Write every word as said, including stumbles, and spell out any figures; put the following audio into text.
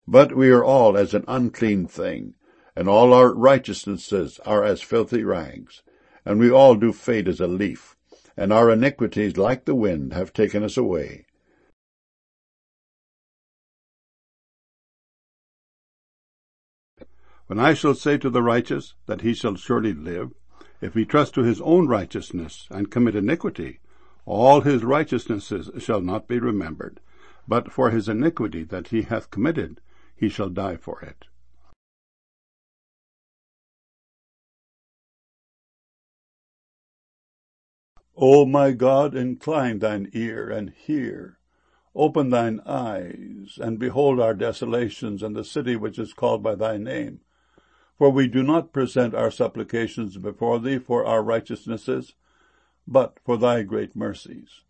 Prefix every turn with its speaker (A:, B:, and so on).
A: But we are all as an unclean thing, and all our righteousnesses are as filthy rags. And we all do fade as a leaf, and our iniquities, like the wind, have taken us away.
B: When I shall say to the righteous that he shall surely live, if he trust to his own righteousness and commit iniquity, all his righteousnesses shall not be remembered, but for his iniquity that he hath committed, he shall die for it.
A: O my God, incline thine ear and hear. Open thine eyes, and behold our desolations and the city which is called by thy name. For we do not present our supplications before thee for our righteousnesses, but for thy great mercies.